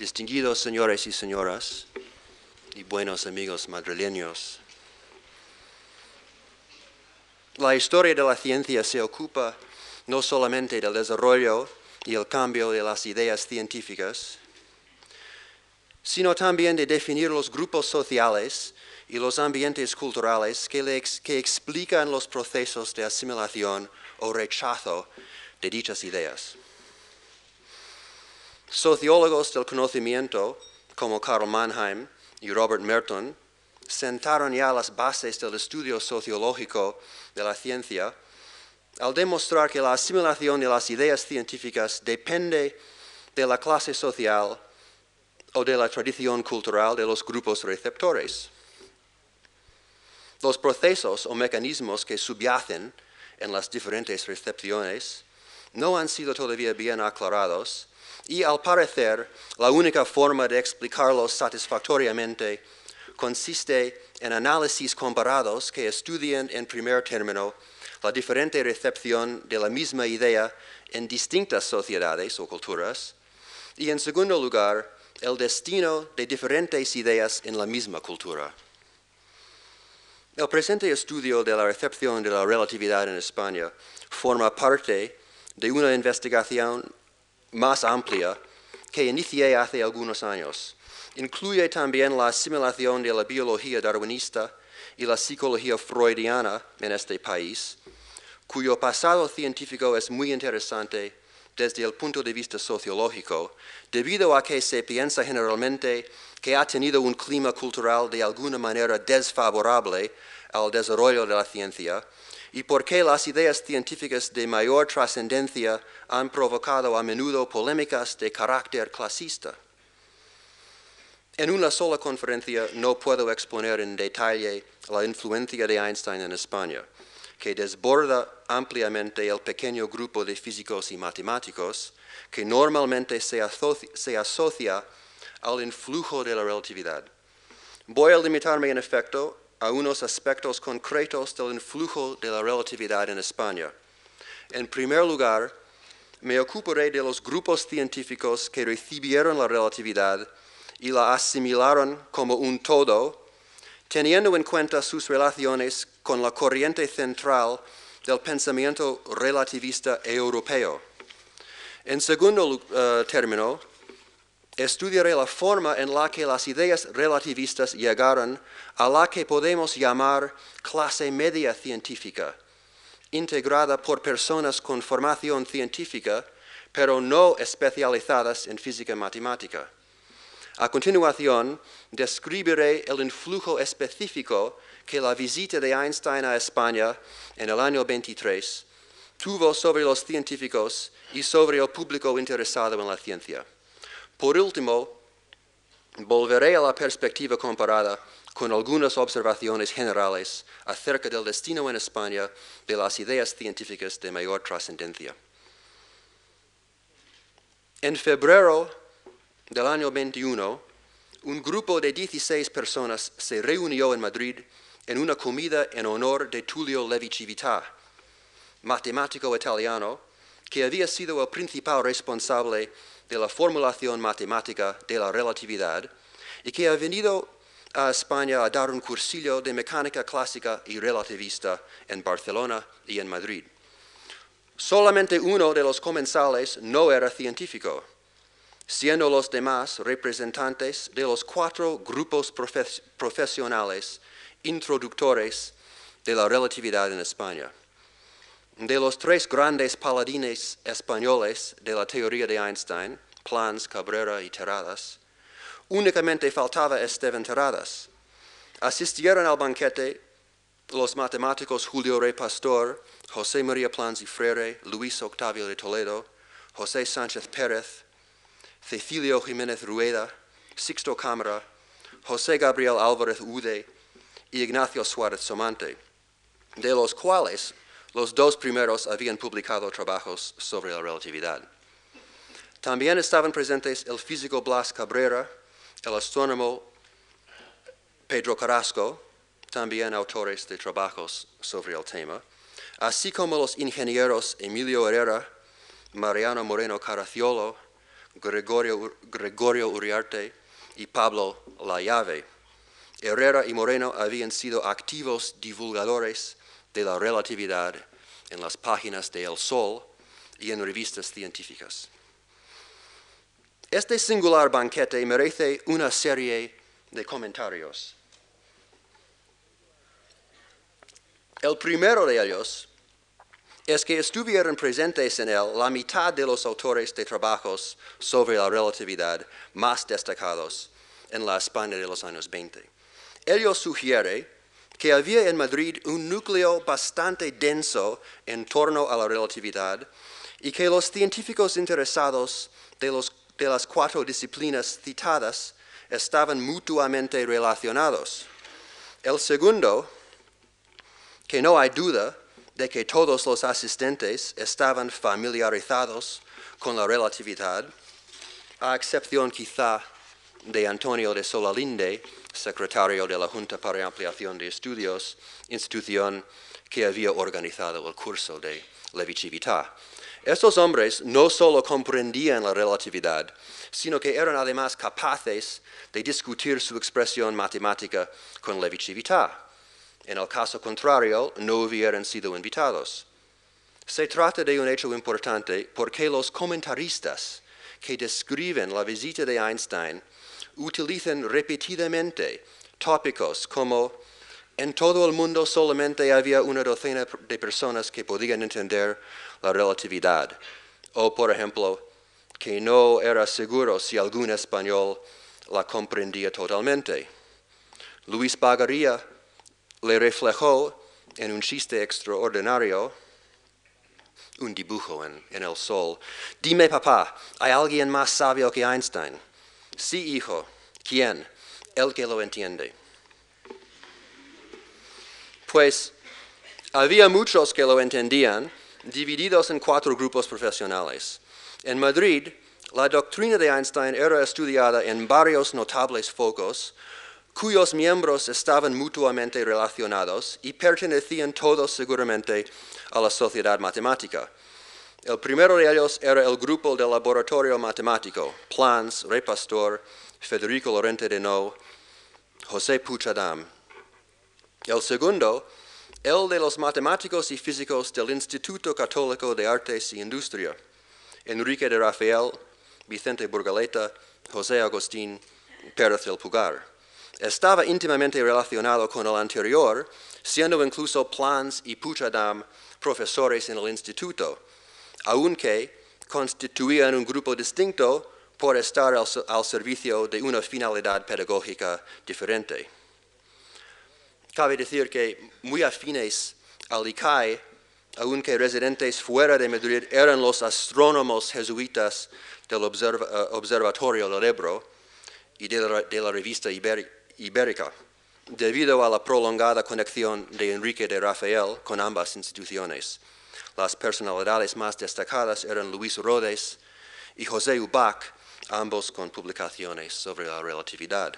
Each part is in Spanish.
distinguidos señores y señoras, y buenos amigos madrileños. La historia de la ciencia se ocupa no solamente del desarrollo y el cambio de las ideas científicas, sino también de definir los grupos sociales y los ambientes culturales que explican los procesos de asimilación o rechazo de dichas ideas. Sociólogos del conocimiento, como Karl Mannheim y Robert Merton, sentaron ya las bases del estudio sociológico de la ciencia al demostrar que la asimilación de las ideas científicas depende de la clase social o de la tradición cultural de los grupos receptores. Los procesos o mecanismos que subyacen en las diferentes recepciones no han sido todavía bien aclarados y, al parecer, la única forma de explicarlos satisfactoriamente consiste en análisis comparados que estudien en primer término la diferente recepción de la misma idea en distintas sociedades o culturas y, en segundo lugar, el destino de diferentes ideas en la misma cultura. El presente estudio de la recepción de la relatividad en España forma parte de una investigación más amplia que inicié hace algunos años. Incluye también la asimilación de la biología darwinista y la psicología freudiana en este país, cuyo pasado científico es muy interesante desde el punto de vista sociológico, debido a que se piensa generalmente que ha tenido un clima cultural de alguna manera desfavorable al desarrollo de la ciencia, y porque las ideas científicas de mayor trascendencia han provocado a menudo polémicas de carácter clasista. En una sola conferencia no puedo exponer en detalle la influencia de Einstein en España, que desborda ampliamente el pequeño grupo de físicos y matemáticos que normalmente se asocia al influjo de la relatividad. Voy a limitarme en efecto a unos aspectos concretos del influjo de la relatividad en España. En primer lugar, me ocuparé de los grupos científicos que recibieron la relatividad y la asimilaron como un todo, teniendo en cuenta sus relaciones con la corriente central del pensamiento relativista europeo. En segundo término, estudiaré la forma en la que las ideas relativistas llegaron a la que podemos llamar clase media científica, integrada por personas con formación científica, pero no especializadas en física matemática. A continuación, describiré el influjo específico que la visita de Einstein a España en el año 23 tuvo sobre los científicos y sobre el público interesado en la ciencia. Por último, volveré a la perspectiva comparada con algunas observaciones generales acerca del destino en España de las ideas científicas de mayor trascendencia. En febrero del año 21, un grupo de 16 personas se reunió en Madrid en una comida en honor de Tullio Levi-Civita, matemático italiano que había sido el principal responsable de la formulación matemática de la relatividad y que ha venido a España a dar un cursillo de mecánica clásica y relativista en Barcelona y en Madrid. Solamente uno de los comensales no era científico, siendo los demás representantes de los 4 grupos profesionales introductores de la relatividad en España. De los 3 grandes paladines españoles de la teoría de Einstein, Plans, Cabrera y Terradas, únicamente faltaba Esteban Terradas. Asistieron al banquete los matemáticos Julio Rey Pastor, José María Plans y Freire, Luis Octavio de Toledo, José Sánchez Pérez, Cecilio Jiménez Rueda, Sixto Cámara, José Gabriel Álvarez Ude y Ignacio Suárez Somante, de los cuales los 2 primeros habían publicado trabajos sobre la relatividad. También estaban presentes el físico Blas Cabrera, el astrónomo Pedro Carrasco, también autores de trabajos sobre el tema, así como los ingenieros Emilio Herrera, Mariano Moreno Caracciolo, Gregorio Uriarte y Pablo Layave. Herrera y Moreno habían sido activos divulgadores de la relatividad en las páginas de El Sol y en revistas científicas. Este singular banquete merece una serie de comentarios. El primero de ellos es que estuvieron presentes en él la mitad de los autores de trabajos sobre la relatividad más destacados en la España de los años 20. Ello sugiere que había en Madrid un núcleo bastante denso en torno a la relatividad y que los científicos interesados de las 4 disciplinas citadas estaban mutuamente relacionados. El segundo, que no hay duda de que todos los asistentes estaban familiarizados con la relatividad, a excepción quizá de Antonio de Solalinde, secretario de la Junta para Ampliación de Estudios, institución que había organizado el curso de Levi-Civita. Estos hombres no solo comprendían la relatividad, sino que eran además capaces de discutir su expresión matemática con Levi-Civita. En el caso contrario, no hubieran sido invitados. Se trata de un hecho importante porque los comentaristas que describen la visita de Einstein utilizan repetidamente tópicos como en todo el mundo solamente había una docena de personas que podían entender la relatividad, o por ejemplo, que no era seguro si algún español la comprendía totalmente. Luis Bagaría le reflejó en un chiste extraordinario, un dibujo en el sol. Dime, papá, ¿hay alguien más sabio que Einstein? Sí, hijo. ¿Quién? El que lo entiende. Pues había muchos que lo entendían, divididos en 4 grupos profesionales. En Madrid, la doctrina de Einstein era estudiada en varios notables focos, cuyos miembros estaban mutuamente relacionados y pertenecían todos seguramente a la sociedad matemática. El primero de ellos era el grupo del laboratorio matemático, Plans, Repastor, Federico Lorente de Nou, José Puchadam. El segundo, el de los matemáticos y físicos del Instituto Católico de Artes y Industria, Enrique de Rafael, Vicente Burgaleta, José Agustín Pérez del Pugar. Estaba íntimamente relacionado con el anterior, siendo incluso Plans y Puchadam profesores en el instituto, aunque constituían un grupo distinto por estar al servicio de una finalidad pedagógica diferente. Cabe decir que muy afines al ICAE, aunque residentes fuera de Madrid, eran los astrónomos jesuitas del Observatorio del Ebro y de la revista Ibérica, debido a la prolongada conexión de Enrique de Rafael con ambas instituciones. Las personalidades más destacadas eran Luis Rodes y José Ubach, ambos con publicaciones sobre la relatividad.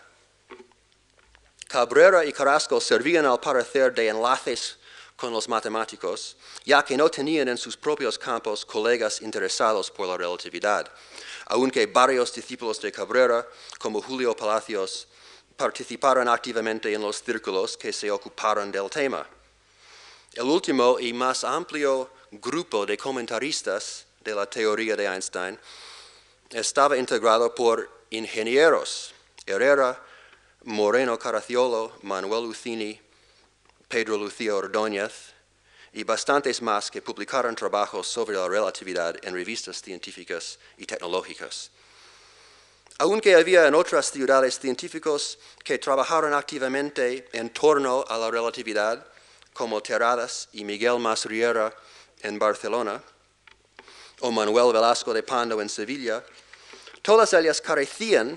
Cabrera y Carrasco servían al parecer de enlaces con los matemáticos, ya que no tenían en sus propios campos colegas interesados por la relatividad, aunque varios discípulos de Cabrera, como Julio Palacios, participaron activamente en los círculos que se ocuparon del tema. El último y más amplio grupo de comentaristas de la teoría de Einstein estaba integrado por ingenieros: Herrera, Moreno Caracciolo, Manuel Ucini, Pedro Lucía Ordóñez y bastantes más que publicaron trabajos sobre la relatividad en revistas científicas y tecnológicas. Aunque había en otras ciudades científicos que trabajaron activamente en torno a la relatividad, como Terradas y Miguel Masriera en Barcelona, o Manuel Velasco de Pando en Sevilla, todas ellas carecían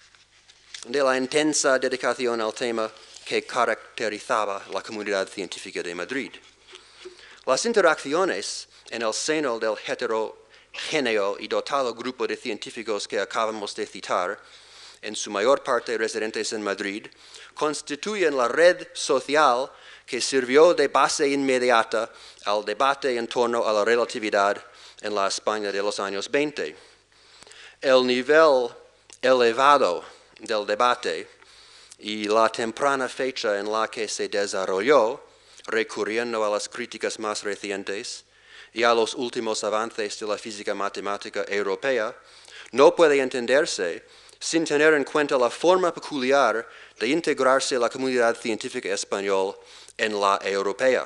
de la intensa dedicación al tema que caracterizaba la comunidad científica de Madrid. Las interacciones en el seno del heterogéneo y dotado grupo de científicos que acabamos de citar, en su mayor parte residentes en Madrid, constituyen la red social que sirvió de base inmediata al debate en torno a la relatividad en la España de los años 20. El nivel elevado del debate y la temprana fecha en la que se desarrolló, recurriendo a las críticas más recientes y a los últimos avances de la física matemática europea, no puede entenderse sin tener en cuenta la forma peculiar de integrarse la comunidad científica española en la europea.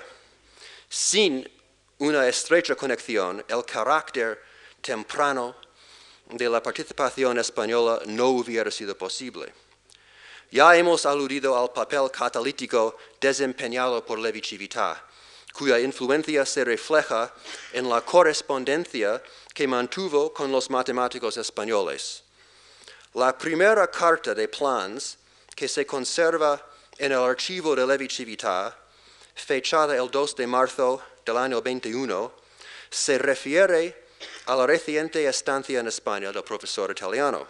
Sin una estrecha conexión, el carácter temprano de la participación española no hubiera sido posible. Ya hemos aludido al papel catalítico desempeñado por Levi-Civita, cuya influencia se refleja en la correspondencia que mantuvo con los matemáticos españoles. La primera carta de Plans que se conserva en el archivo de Levi-Civita, fechada el 2 de marzo del año 21, se refiere a la reciente estancia en España del profesor italiano.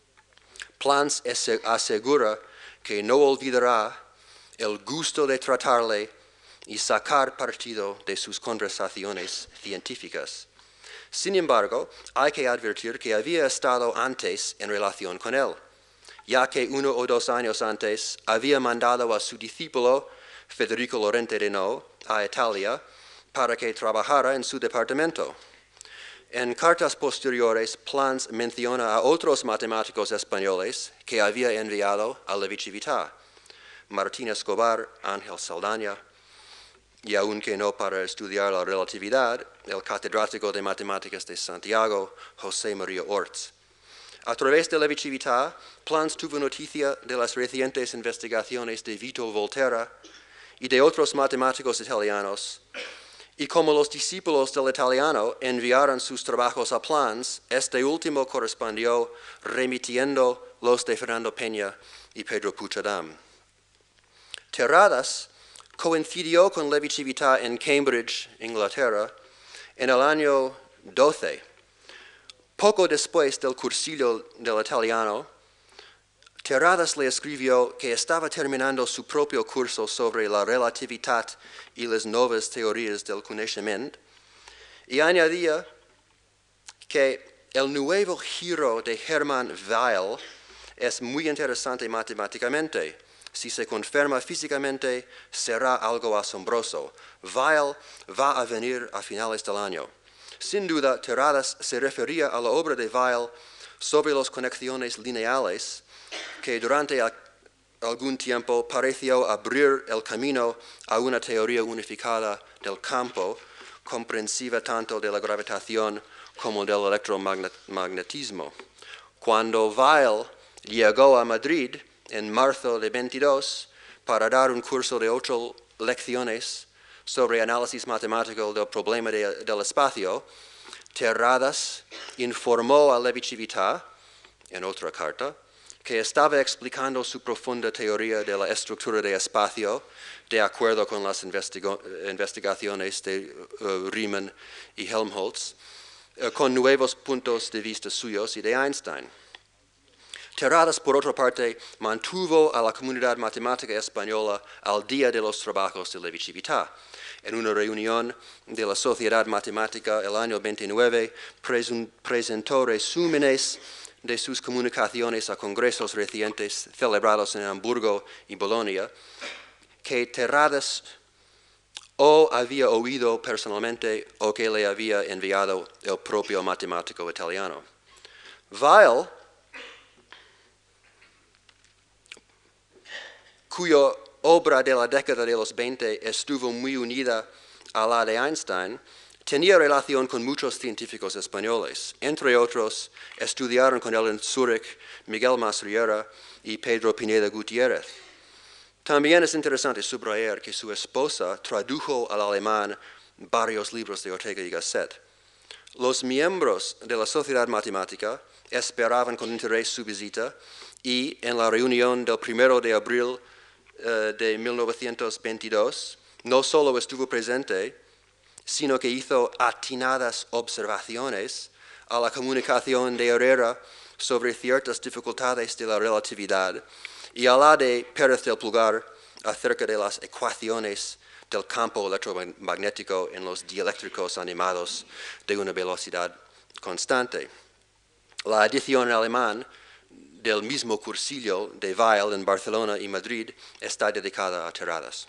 Plans asegura que no olvidará el gusto de tratarle y sacar partido de sus conversaciones científicas. Sin embargo, hay que advertir que había estado antes en relación con él, ya que 1 o 2 años antes había mandado a su discípulo Federico Lorente Renaud a Italia para que trabajara en su departamento. En cartas posteriores, Plans menciona a otros matemáticos españoles que había enviado a Levi-Civita, Martín Escobar, Ángel Saldaña, y aunque no para estudiar la relatividad, el catedrático de matemáticas de Santiago, José María Orts. A través de Levi-Civita, Plans tuvo noticia de las recientes investigaciones de Vito Volterra y de otros matemáticos italianos, y como los discípulos del italiano enviaron sus trabajos a Plans, este último correspondió remitiendo los de Fernando Peña y Pedro Puchadam. Terradas coincidió con Levi-Civita en Cambridge, Inglaterra, en el año 12. Poco después del cursillo del italiano, Terradas le escribió que estaba terminando su propio curso sobre la relatividad y las nuevas teorías del conocimiento, y añadía que el nuevo giro de Hermann Weyl es muy interesante matemáticamente. Si se confirma físicamente, será algo asombroso. Weyl va a venir a finales del año. Sin duda, Terradas se refería a la obra de Weyl sobre las conexiones lineales, que durante algún tiempo pareció abrir el camino a una teoría unificada del campo, comprensiva tanto de la gravitación como del electromagnetismo. Cuando Weyl llegó a Madrid en marzo de 22 para dar un curso de 8 lecciones sobre análisis matemático del problema del espacio, Terradas informó a Levi-Civita, en otra carta, que estaba explicando su profunda teoría de la estructura de espacio de acuerdo con las investigaciones de Riemann y Helmholtz, con nuevos puntos de vista suyos y de Einstein. Terradas, por otra parte, mantuvo a la comunidad matemática española al día de los trabajos de Levi-Civita. En una reunión de la Sociedad Matemática el año 29, presentó resúmenes de sus comunicaciones a congresos recientes celebrados en Hamburgo y Bolonia, que Terradas o había oído personalmente o que le había enviado el propio matemático italiano. Weyl, cuya obra de la década de los 20 estuvo muy unida a la de Einstein, tenía relación con muchos científicos españoles. Entre otros, estudiaron con él en Zúrich Miguel Masriera y Pedro Pineda Gutiérrez. También es interesante subrayar que su esposa tradujo al alemán varios libros de Ortega y Gasset. Los miembros de la Sociedad Matemática esperaban con interés su visita y en la reunión del 1 de abril de 1922 no solo estuvo presente, sino que hizo atinadas observaciones a la comunicación de Herrera sobre ciertas dificultades de la relatividad y a la de Pérez del Pulgar acerca de las ecuaciones del campo electromagnético en los dieléctricos animados de una velocidad constante. La edición en alemán del mismo cursillo de Weil en Barcelona y Madrid está dedicada a Terradas.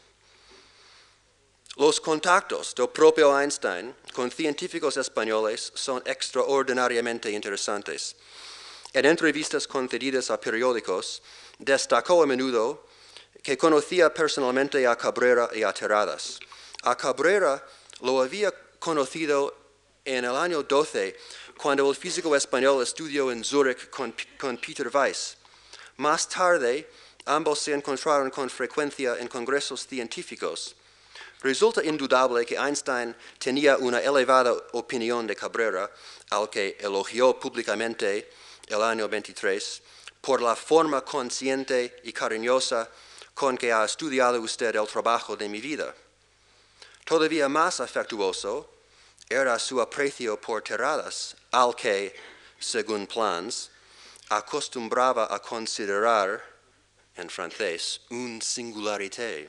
Los contactos del propio Einstein con científicos españoles son extraordinariamente interesantes. En entrevistas concedidas a periódicos, destacó a menudo que conocía personalmente a Cabrera y a Terradas. A Cabrera lo había conocido en el año 12, cuando el físico español estudió en Zúrich con Peter Weiss. Más tarde, ambos se encontraron con frecuencia en congresos científicos. Resulta indudable que Einstein tenía una elevada opinión de Cabrera, al que elogió públicamente el año 23, por la forma consciente y cariñosa con que ha estudiado usted el trabajo de mi vida. Todavía más afectuoso era su aprecio por Terradas, al que, según Plans, acostumbraba a considerar, en francés, un singularité.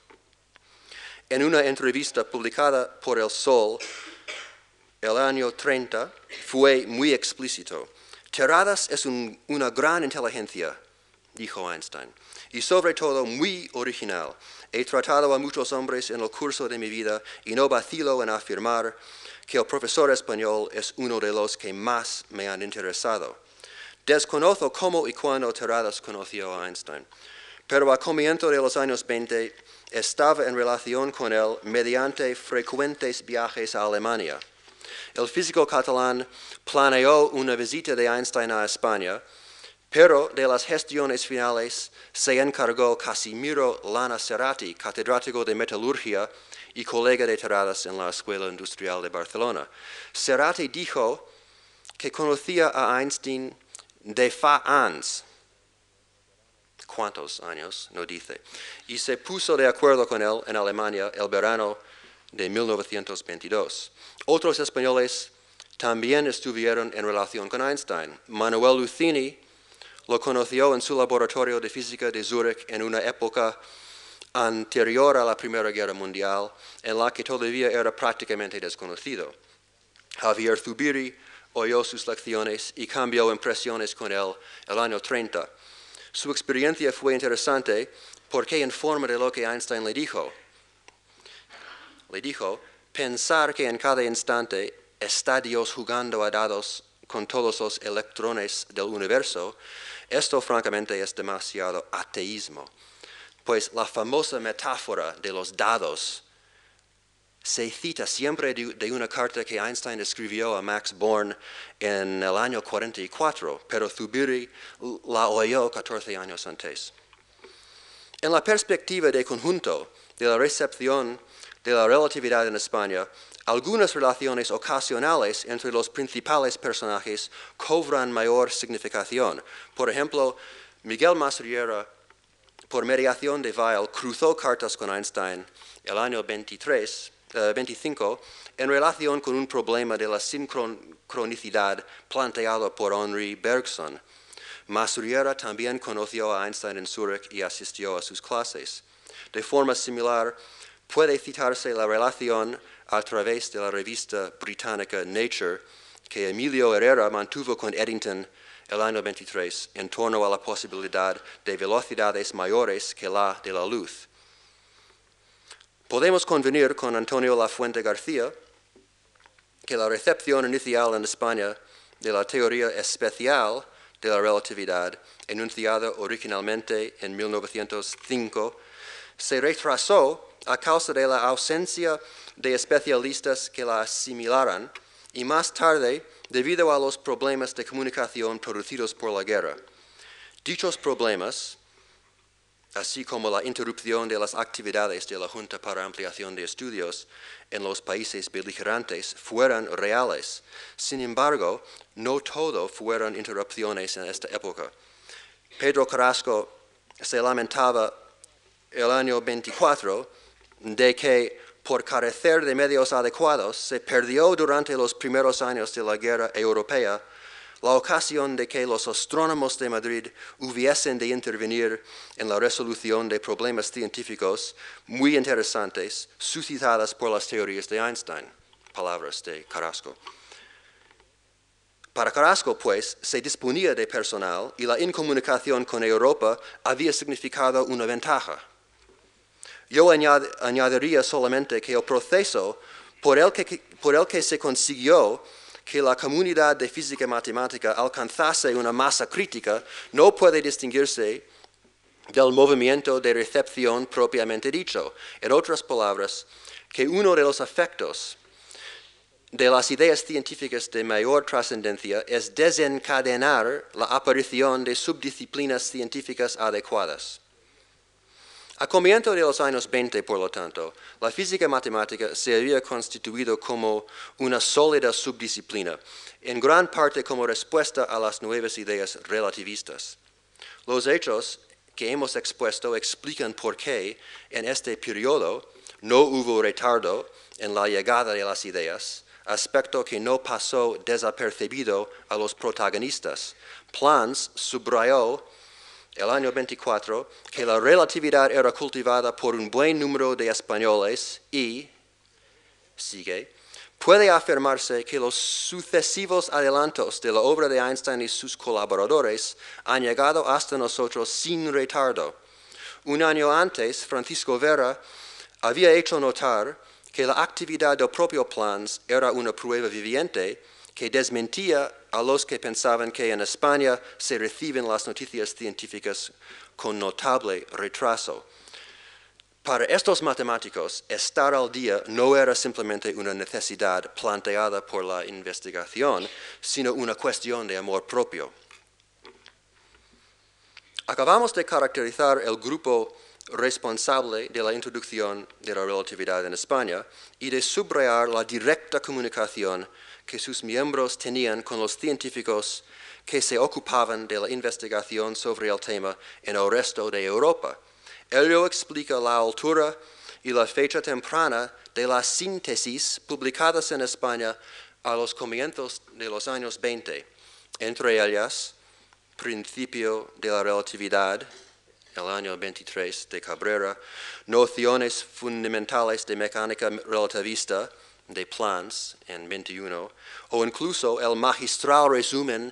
En una entrevista publicada por El Sol el año 30, fue muy explícito. Terradas es una gran inteligencia, dijo Einstein, y sobre todo muy original. He tratado a muchos hombres en el curso de mi vida y no vacilo en afirmar que el profesor español es uno de los que más me han interesado. Desconozco cómo y cuándo Terradas conoció a Einstein, pero a comienzos de los años 20 estaba en relación con él mediante frecuentes viajes a Alemania. El físico catalán planeó una visita de Einstein a España, pero de las gestiones finales se encargó Casimiro Lana Cerati, catedrático de metalurgia y colega de Terradas en la Escuela Industrial de Barcelona. Cerati dijo que conocía a Einstein de fa ans. ¿Cuántos años? No dice. Y se puso de acuerdo con él en Alemania el verano de 1922. Otros españoles también estuvieron en relación con Einstein. Manuel Lucini lo conoció en su laboratorio de física de Zúrich en una época anterior a la Primera Guerra Mundial, en la que todavía era prácticamente desconocido. Javier Zubiri oyó sus lecciones y cambió impresiones con él el año 30. Su experiencia fue interesante porque en forma de lo que Einstein le dijo, pensar que en cada instante está Dios jugando a dados con todos los electrones del universo, esto francamente es demasiado ateísmo, pues la famosa metáfora de los dados se cita siempre de una carta que Einstein escribió a Max Born en el año 44, pero Zubiri la oyó 14 años antes. En la perspectiva de conjunto de la recepción de la relatividad en España, algunas relaciones ocasionales entre los principales personajes cobran mayor significación. Por ejemplo, Miguel Masriera, por mediación de Weil, cruzó cartas con Einstein el año 25 en relación con un problema de la sincronicidad planteado por Henri Bergson. Masriera también conoció a Einstein en Zúrich y asistió a sus clases. De forma similar, puede citarse la relación a través de la revista británica Nature que Emilio Herrera mantuvo con Eddington el año 23 en torno a la posibilidad de velocidades mayores que la de la luz. Podemos convenir con Antonio Lafuente García que la recepción inicial en España de la teoría especial de la relatividad, enunciada originalmente en 1905, se retrasó a causa de la ausencia de especialistas que la asimilaran y más tarde debido a los problemas de comunicación producidos por la guerra. Dichos problemas, así como la interrupción de las actividades de la Junta para Ampliación de Estudios en los países beligerantes, fueron reales. Sin embargo, no todo fueron interrupciones en esta época. Pedro Carrasco se lamentaba el año 24 de que por carecer de medios adecuados se perdió durante los primeros años de la guerra europea la ocasión de que los astrónomos de Madrid hubiesen de intervenir en la resolución de problemas científicos muy interesantes suscitadas por las teorías de Einstein. Palabras de Carrasco. Para Carrasco, pues, se disponía de personal y la incomunicación con Europa había significado una ventaja. Yo añadiría solamente que el proceso por el que se consiguió que la comunidad de física y matemática alcanzase una masa crítica no puede distinguirse del movimiento de recepción propiamente dicho. En otras palabras, que uno de los efectos de las ideas científicas de mayor trascendencia es desencadenar la aparición de subdisciplinas científicas adecuadas. A comienzos de los años 20, por lo tanto, la física matemática se había constituido como una sólida subdisciplina, en gran parte como respuesta a las nuevas ideas relativistas. Los hechos que hemos expuesto explican por qué en este periodo no hubo retardo en la llegada de las ideas, aspecto que no pasó desapercibido a los protagonistas. Planz subrayó el año 24, que la relatividad era cultivada por un buen número de españoles y, sigue, puede afirmarse que los sucesivos adelantos de la obra de Einstein y sus colaboradores han llegado hasta nosotros sin retardo. Un año antes, Francisco Vera había hecho notar que la actividad del propio Planz era una prueba viviente que desmentía a los que pensaban que en España se reciben las noticias científicas con notable retraso. Para estos matemáticos, estar al día no era simplemente una necesidad planteada por la investigación, sino una cuestión de amor propio. Acabamos de caracterizar el grupo responsable de la introducción de la relatividad en España y de subrayar la directa comunicación que sus miembros tenían con los científicos que se ocupaban de la investigación sobre el tema en el resto de Europa. Ello explica la altura y la fecha temprana de las síntesis publicadas en España a los comienzos de los años 20, entre ellas Principio de la relatividad, el año 23 de Cabrera, Nociones fundamentales de mecánica relativista de Planz en 21, o incluso el magistral resumen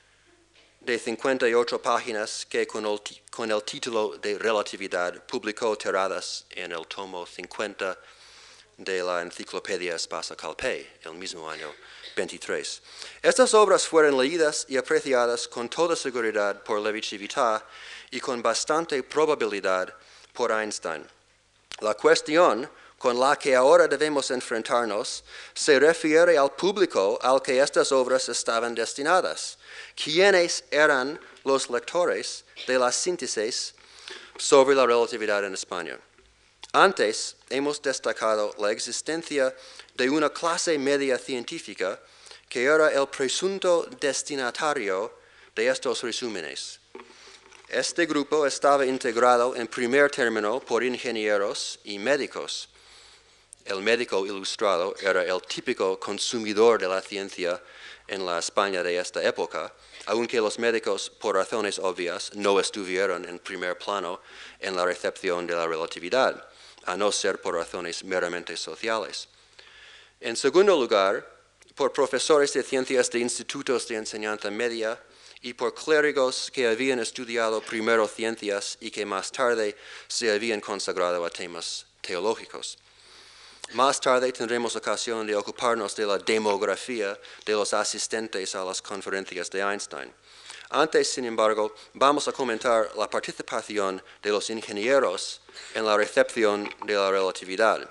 de 58 páginas que con el título de Relatividad publicó Terradas en el tomo 50 de la Enciclopedia Späth-Calpe, el mismo año 23. Estas obras fueron leídas y apreciadas con toda seguridad por Levi-Civita y con bastante probabilidad por Einstein. La cuestión con la que ahora debemos enfrentarnos se refiere al público al que estas obras estaban destinadas. ¿Quiénes eran los lectores de las síntesis sobre la relatividad en España? Antes hemos destacado la existencia de una clase media científica que era el presunto destinatario de estos resúmenes. Este grupo estaba integrado en primer término por ingenieros y médicos. El médico ilustrado era el típico consumidor de la ciencia en la España de esta época, aunque los médicos, por razones obvias, no estuvieron en primer plano en la recepción de la relatividad, a no ser por razones meramente sociales. En segundo lugar, por profesores de ciencias de institutos de enseñanza media y por clérigos que habían estudiado primero ciencias y que más tarde se habían consagrado a temas teológicos. Más tarde tendremos ocasión de ocuparnos de la demografía de los asistentes a las conferencias de Einstein. Antes, sin embargo, vamos a comentar la participación de los ingenieros en la recepción de la relatividad.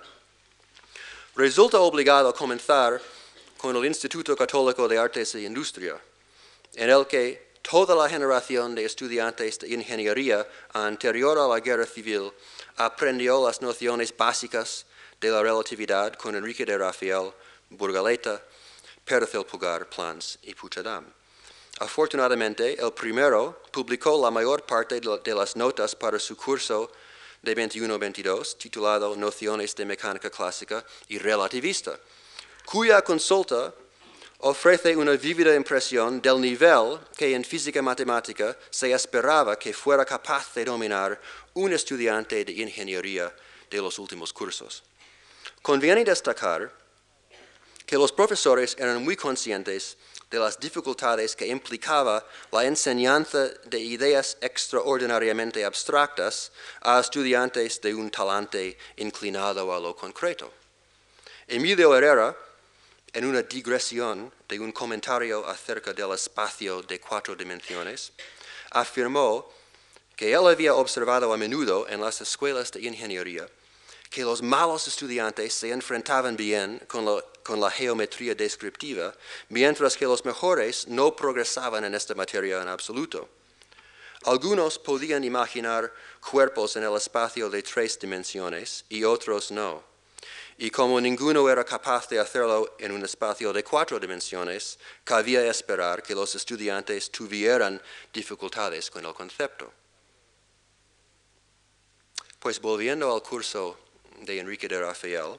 Resulta obligado comenzar con el Instituto Católico de Artes e Industria, en el que toda la generación de estudiantes de ingeniería anterior a la Guerra Civil aprendió las nociones básicas de la relatividad con Enrique de Rafael, Burgaleta, Pérez del Pugar, Planz y Puigdemont. Afortunadamente, el primero publicó la mayor parte de las notas para su curso de 21-22, titulado Nociones de Mecánica Clásica y Relativista, cuya consulta ofrece una vívida impresión del nivel que en física matemática se esperaba que fuera capaz de dominar un estudiante de ingeniería de los últimos cursos. Conviene destacar que los profesores eran muy conscientes de las dificultades que implicaba la enseñanza de ideas extraordinariamente abstractas a estudiantes de un talante inclinado a lo concreto. Emilio Herrera, en una digresión de un comentario acerca del espacio de 4 dimensiones, afirmó que él había observado a menudo en las escuelas de ingeniería que los malos estudiantes se enfrentaban bien con la geometría descriptiva, mientras que los mejores no progresaban en esta materia en absoluto. Algunos podían imaginar cuerpos en el espacio de 3 dimensiones y otros no. Y como ninguno era capaz de hacerlo en un espacio de 4 dimensiones, cabía esperar que los estudiantes tuvieran dificultades con el concepto. Pues volviendo al curso de Enrique de Rafael,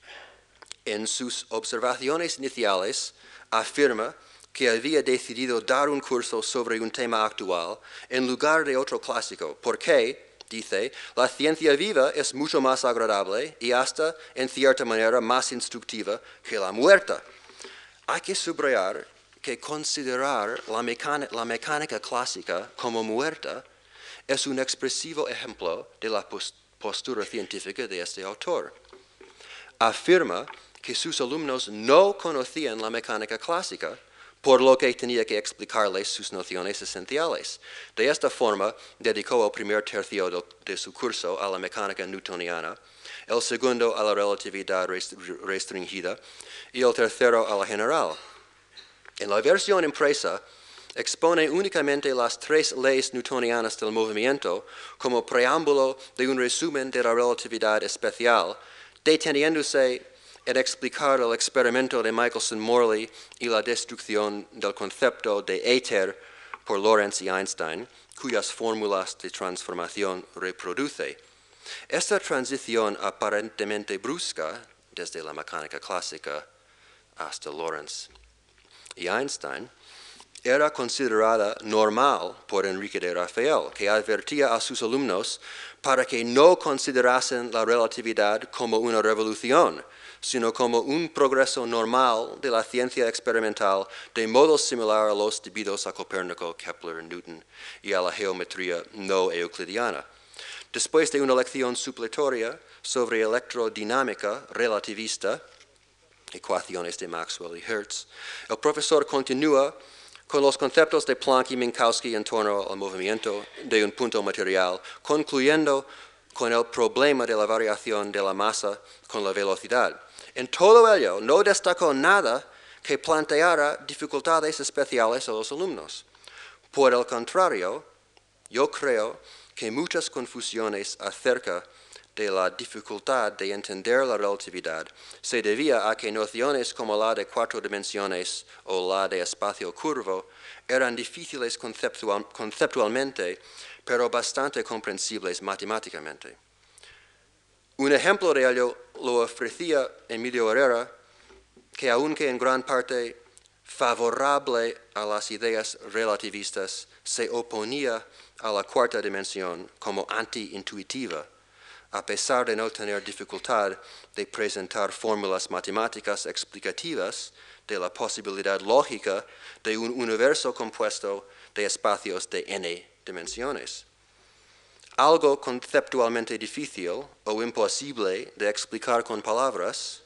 en sus observaciones iniciales afirma que había decidido dar un curso sobre un tema actual en lugar de otro clásico, porque, dice, la ciencia viva es mucho más agradable y hasta, en cierta manera, más instructiva que la muerta. Hay que subrayar que considerar la mecánica clásica como muerta es un expresivo ejemplo de la postura científica de este autor. Afirma que sus alumnos no conocían la mecánica clásica, por lo que tenía que explicarles sus nociones esenciales. De esta forma, dedicó el primer tercio de su curso a la mecánica newtoniana, el segundo a la relatividad restringida y el tercero a la general. En la versión impresa, expone únicamente las 3 leyes newtonianas del movimiento como preámbulo de un resumen de la relatividad especial, deteniéndose en explicar el experimento de Michelson-Morley y la destrucción del concepto de éter por Lorentz y Einstein, cuyas fórmulas de transformación reproduce. Esta transición aparentemente brusca, desde la mecánica clásica hasta Lorentz y Einstein, era considerada normal por Enrique de Rafael, que advertía a sus alumnos para que no considerasen la relatividad como una revolución, sino como un progreso normal de la ciencia experimental de modo similar a los debidos a Copérnico, Kepler, Newton y a la geometría no euclidiana. Después de una lección supletoria sobre electrodinámica relativista, ecuaciones de Maxwell y Hertz, el profesor continúa con los conceptos de Planck y Minkowski en torno al movimiento de un punto material, concluyendo con el problema de la variación de la masa con la velocidad. En todo ello, no destacó nada que planteara dificultades especiales a los alumnos. Por el contrario, yo creo que muchas confusiones acerca de la dificultad de entender la relatividad se debía a que nociones como la de 4 dimensiones o la de espacio curvo eran difíciles conceptualmente, pero bastante comprensibles matemáticamente. Un ejemplo de ello lo ofrecía Emilio Herrera, que aunque en gran parte favorable a las ideas relativistas, se oponía a la 4ª dimensión como anti-intuitiva, a pesar de no tener dificultad de presentar fórmulas matemáticas explicativas de la posibilidad lógica de un universo compuesto de espacios de n dimensiones. Algo conceptualmente difícil o imposible de explicar con palabras,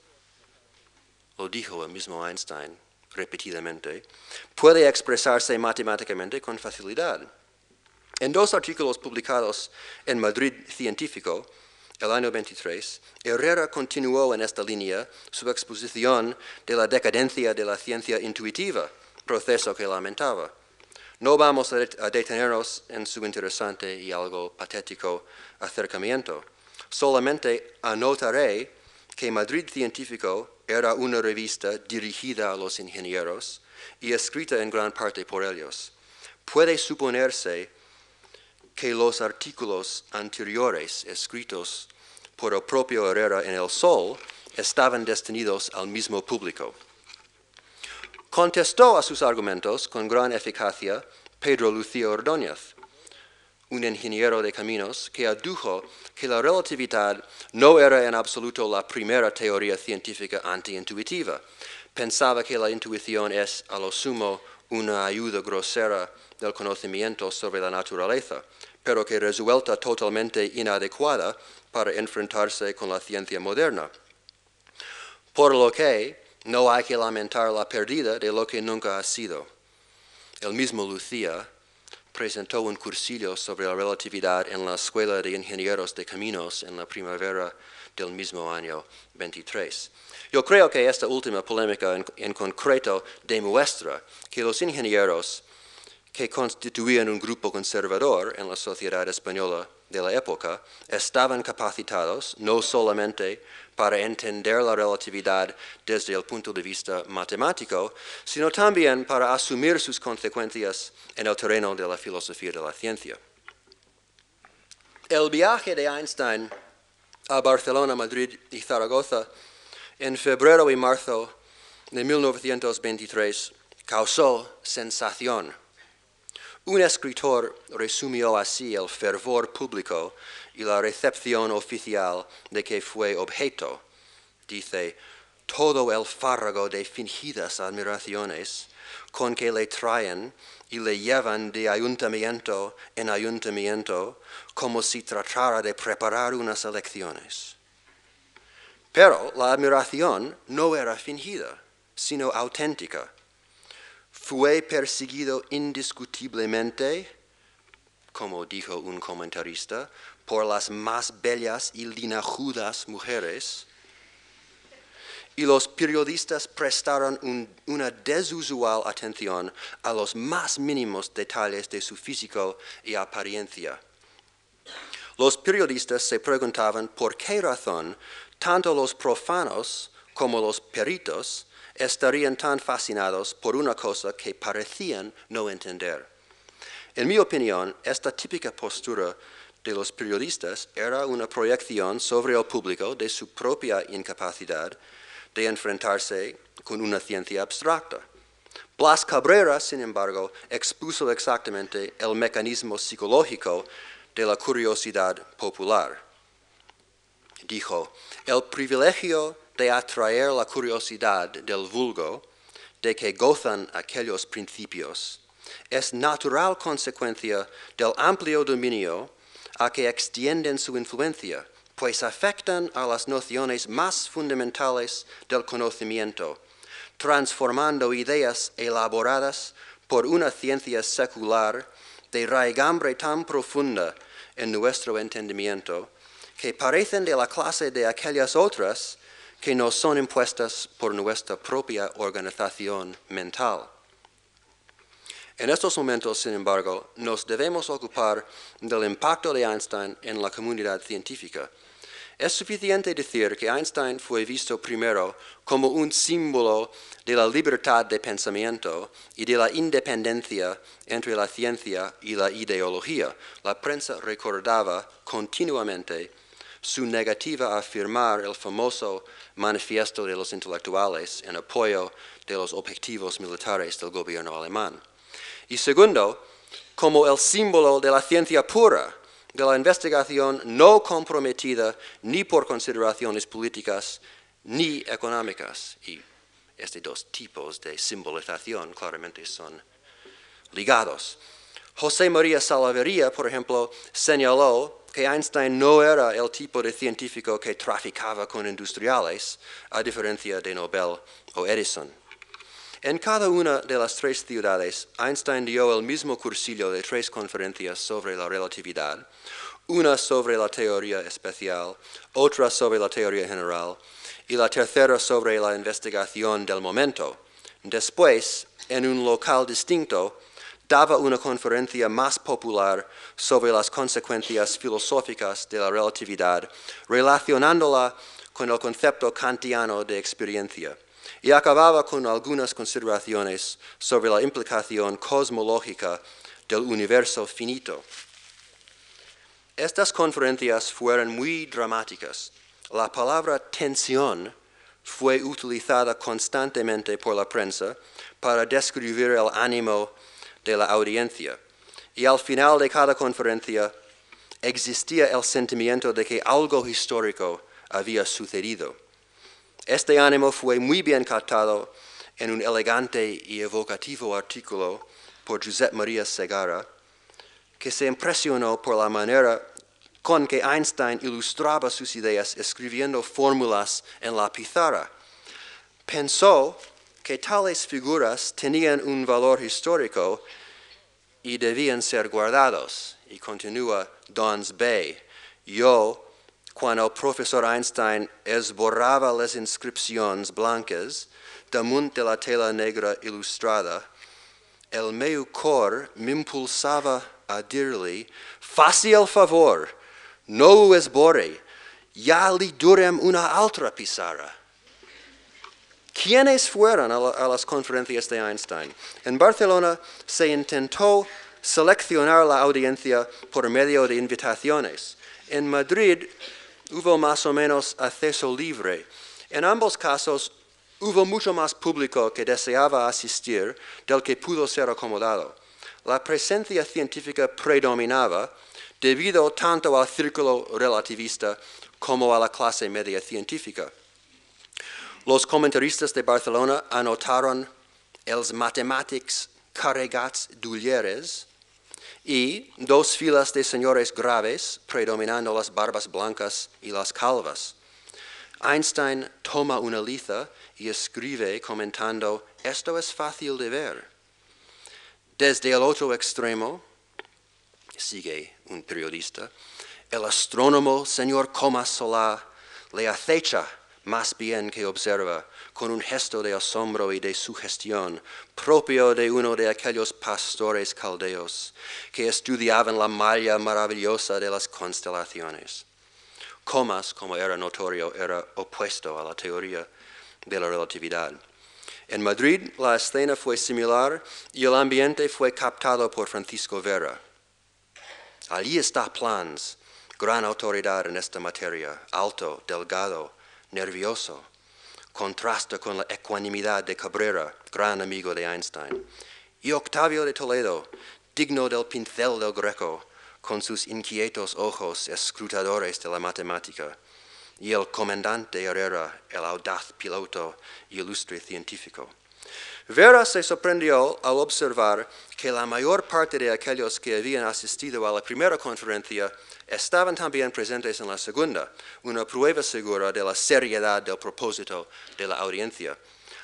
lo dijo el mismo Einstein repetidamente, puede expresarse matemáticamente con facilidad. En 2 artículos publicados en Madrid Científico, el año 23, Herrera continuó en esta línea su exposición de la decadencia de la ciencia intuitiva, proceso que lamentaba. No vamos a detenernos en su interesante y algo patético acercamiento. Solamente anotaré que Madrid Científico era una revista dirigida a los ingenieros y escrita en gran parte por ellos. Puede suponerse que los artículos anteriores escritos por el propio Herrera en El Sol estaban destinados al mismo público. Contestó a sus argumentos con gran eficacia Pedro Lucio Ordóñez, un ingeniero de caminos que adujo que la relatividad no era en absoluto la primera teoría científica antiintuitiva, pensaba que la intuición es, a lo sumo, una ayuda grosera del conocimiento sobre la naturaleza, pero que resulta totalmente inadecuada para enfrentarse con la ciencia moderna. Por lo que no hay que lamentar la pérdida de lo que nunca ha sido. El mismo Lucía presentó un cursillo sobre la relatividad en la Escuela de Ingenieros de Caminos en la primavera del mismo año 23. Yo creo que esta última polémica en concreto demuestra que los ingenieros que constituían un grupo conservador en la sociedad española de la época estaban capacitados no solamente para entender la relatividad desde el punto de vista matemático, sino también para asumir sus consecuencias en el terreno de la filosofía de la ciencia. El viaje de Einstein a Barcelona, Madrid y Zaragoza en febrero y marzo de 1923 causó sensación. Un escritor resumió así el fervor público y la recepción oficial de que fue objeto. Dice, todo el fárrago de fingidas admiraciones con que le traen y le llevan de ayuntamiento en ayuntamiento como si tratara de preparar unas elecciones. Pero la admiración no era fingida, sino auténtica. Fue perseguido indiscutiblemente, como dijo un comentarista, por las más bellas y linajudas mujeres, y los periodistas prestaron una desusual atención a los más mínimos detalles de su físico y apariencia. Los periodistas se preguntaban por qué razón tanto los profanos como los peritos estarían tan fascinados por una cosa que parecían no entender. En mi opinión, esta típica postura de los periodistas era una proyección sobre el público de su propia incapacidad de enfrentarse con una ciencia abstracta. Blas Cabrera, sin embargo, expuso exactamente el mecanismo psicológico de la curiosidad popular. Dijo, el privilegio de atraer la curiosidad del vulgo, de que gozan aquellos principios, es natural consecuencia del amplio dominio a que extienden su influencia, pues afectan a las nociones más fundamentales del conocimiento, transformando ideas elaboradas por una ciencia secular de raigambre tan profunda en nuestro entendimiento, que parecen de la clase de aquellas otras que nos son impuestas por nuestra propia organización mental. En estos momentos, sin embargo, nos debemos ocupar del impacto de Einstein en la comunidad científica. Es suficiente decir que Einstein fue visto primero como un símbolo de la libertad de pensamiento y de la independencia entre la ciencia y la ideología. La prensa recordaba continuamente su negativa a firmar el famoso manifiesto de los intelectuales en apoyo de los objetivos militares del gobierno alemán. Y segundo, como el símbolo de la ciencia pura, de la investigación no comprometida ni por consideraciones políticas ni económicas. Y estos dos tipos de simbolización claramente son ligados. José María Salaverría, por ejemplo, señaló que Einstein no era el tipo de científico que traficaba con industriales, a diferencia de Nobel o Edison. En cada una de las tres ciudades, Einstein dio el mismo cursillo de 3 conferencias sobre la relatividad, una sobre la teoría especial, otra sobre la teoría general y la tercera sobre la investigación del momento. Después, en un local distinto, daba una conferencia más popular sobre las consecuencias filosóficas de la relatividad, relacionándola con el concepto kantiano de experiencia, y acababa con algunas consideraciones sobre la implicación cosmológica del universo finito. Estas conferencias fueron muy dramáticas. La palabra tensión fue utilizada constantemente por la prensa para describir el ánimo de la audiencia. Y al final de cada conferencia existía el sentimiento de que algo histórico había sucedido. Este ánimo fue muy bien captado en un elegante y evocativo artículo por Josep María Segarra, que se impresionó por la manera con que Einstein ilustraba sus ideas escribiendo fórmulas en la pizarra. Pensó que tales figuras tenían un valor histórico y debían ser guardados. Y continúa Dons Bay. Yo, cuando el profesor Einstein esborraba las inscripciones blancas damunt de la tela negra ilustrada, el meu cor m'impulsava a dir-li, faci el favor, no ho esborre, ya li durem una altra pizarra. ¿Quiénes fueron a las conferencias de Einstein? En Barcelona se intentó seleccionar la audiencia por medio de invitaciones. En Madrid hubo más o menos acceso libre. En ambos casos hubo mucho más público que deseaba asistir del que pudo ser acomodado. La presencia científica predominaba debido tanto al círculo relativista como a la clase media científica. Los comentaristas de Barcelona anotaron els matemàtics carregats d'ulleres y dos filas de señores graves predominando las barbas blancas y las calvas. Einstein toma una liza y escribe comentando, esto es fácil de ver. Desde el otro extremo, sigue un periodista, el astrónomo señor Comas Solá le acecha más bien que observa, con un gesto de asombro y de sugestión, propio de uno de aquellos pastores caldeos que estudiaban la malla maravillosa de las constelaciones. Comas, como era notorio, era opuesto a la teoría de la relatividad. En Madrid la escena fue similar y el ambiente fue captado por Francisco Vera. Allí está Planz, gran autoridad en esta materia, alto, delgado, nervioso, contrasta con la ecuanimidad de Cabrera, gran amigo de Einstein, y Octavio de Toledo, digno del pincel del Greco, con sus inquietos ojos escrutadores de la matemática, y el comandante Herrera, el audaz piloto y ilustre científico. Vera se sorprendió al observar que la mayor parte de aquellos que habían asistido a la primera conferencia estaban también presentes en la segunda, una prueba segura de la seriedad del propósito de la audiencia.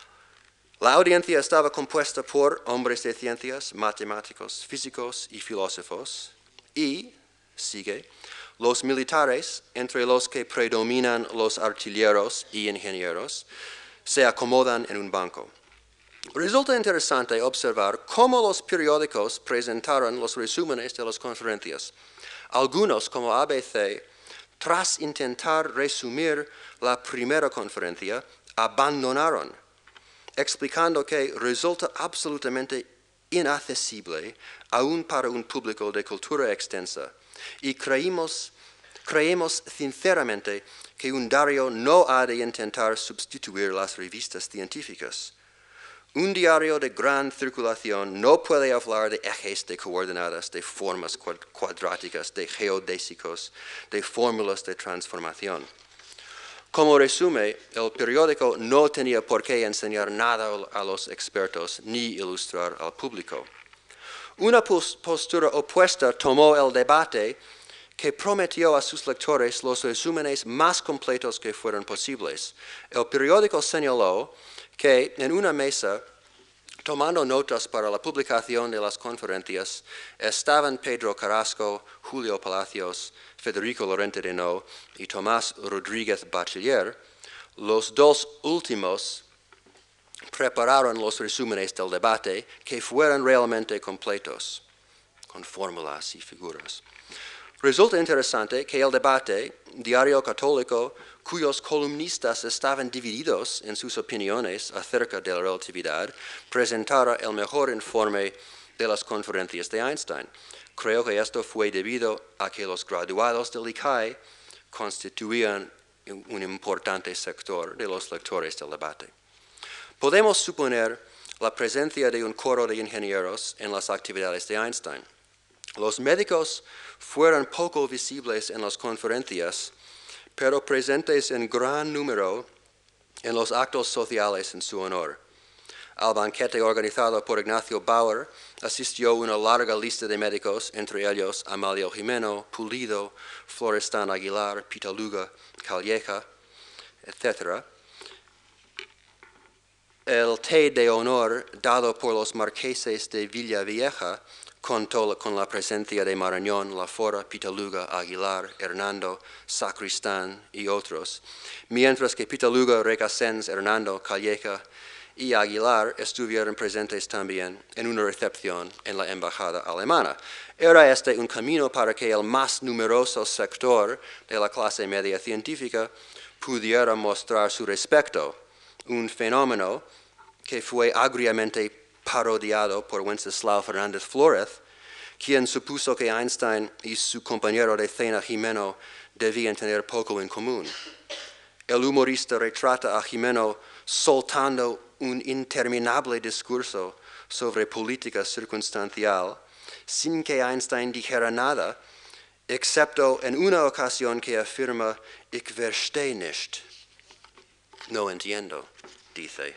La audiencia estaba compuesta por hombres de ciencias, matemáticos, físicos y filósofos, y, sigue, los militares, entre los que predominan los artilleros y ingenieros, se acomodan en un banco. Resulta interesante observar cómo los periódicos presentaron los resúmenes de las conferencias. Algunos, como ABC, tras intentar resumir la primera conferencia, abandonaron, explicando que resulta absolutamente inaccesible aún para un público de cultura extensa, y creemos sinceramente que un diario no ha de intentar sustituir las revistas científicas. Un diario de gran circulación no puede hablar de ejes de coordenadas, de formas cuadráticas, de geodésicos, de fórmulas de transformación. Como resumen, el periódico no tenía por qué enseñar nada a los expertos ni ilustrar al público. Una postura opuesta tomó el debate que prometió a sus lectores los resúmenes más completos que fueran posibles. El periódico señaló que en una mesa, tomando notas para la publicación de las conferencias, estaban Pedro Carrasco, Julio Palacios, Federico Lorente de No y Tomás Rodríguez Bachiller. Los dos últimos prepararon los resúmenes del debate que fueran realmente completos, con fórmulas y figuras. Resulta interesante que el debate, diario católico, cuyos columnistas estaban divididos en sus opiniones acerca de la relatividad, presentara el mejor informe de las conferencias de Einstein. Creo que esto fue debido a que los graduados del ICAE constituían un importante sector de los lectores del debate. Podemos suponer la presencia de un coro de ingenieros en las actividades de Einstein. Los médicos fueron poco visibles en las conferencias, pero presentes en gran número en los actos sociales en su honor. Al banquete organizado por Ignacio Bauer asistió una larga lista de médicos, entre ellos Amalio Jimeno, Pulido, Florestan Aguilar, Pitaluga, Calleja, etc. El té de honor dado por los marqueses de Villavieja contó con la presencia de Marañón, Lafora, Pitaluga, Aguilar, Hernando, Sacristán y otros, mientras que Pitaluga, Recasens, Hernando, Calleja y Aguilar estuvieron presentes también en una recepción en la embajada alemana. Era este un camino para que el más numeroso sector de la clase media científica pudiera mostrar su respeto, un fenómeno que fue agriamente parodiado por Wenceslao Fernández Flórez, quien supuso que Einstein y su compañero de cena Jimeno debían tener poco en común. El humorista retrata a Jimeno soltando un interminable discurso sobre política circunstancial sin que Einstein dijera nada, excepto en una ocasión que afirma "Ich verstehe nicht". No entiendo, dice.